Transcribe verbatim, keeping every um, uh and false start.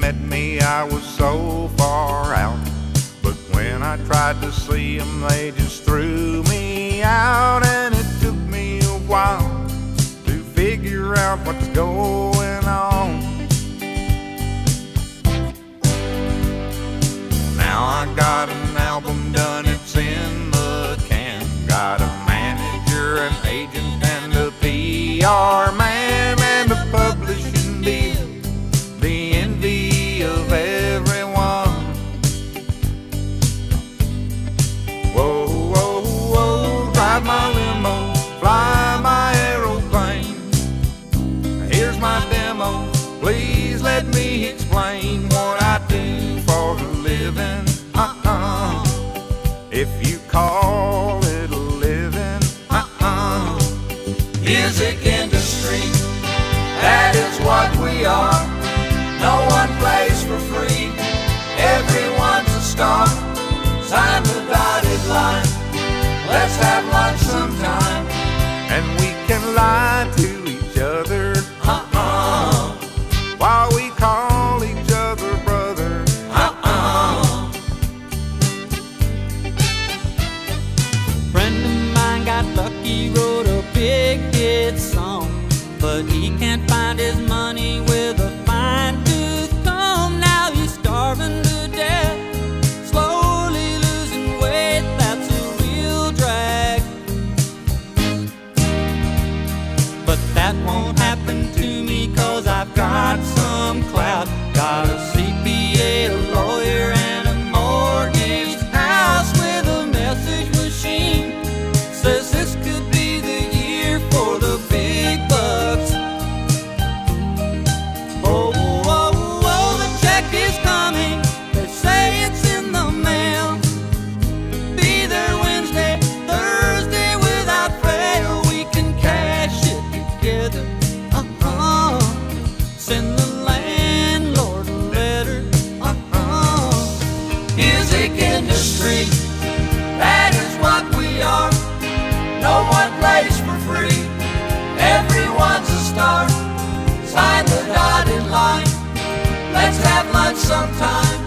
met me, I was so far out. But when I tried to see them, they just threw me out. And it took me a while to figure out what's going on. Now I got an album done, it's in the can. Got a manager, an agent, and a P R man, and a publishing deal, the envy of everyone. Whoa, whoa, whoa, drive my limo, fly my aeroplane. Here's my demo, please let me explain what I do for a living. Uh-uh, if you call it a living. Uh-uh, music industry, that is what we are. No one plays for free, everyone's a star. Sign the dotted line, let's have lunch sometime, and we can lie to each other. Uh-uh, while we call each other brother. Uh-uh. Friend of mine got lucky, wrote a big hit song, but he can't find his money with a fine-tooth comb. Now he's starving to death, slowly losing weight, that's a real drag. But that won't happen to me, cause I've got some clout. Got a C P A, a lawyer, and a mortgage house with a message machine. Says this could be the year for the big bucks. Oh, oh, oh, the check is coming, they say it's in the mail. Be there Wednesday, Thursday without fail. We can cash it together. Uh-uh, send the landlord a letter. Uh-uh, music industry, that is what we are. No one plays for free, everyone's a star. Sign the dotted line, let's have lunch sometime,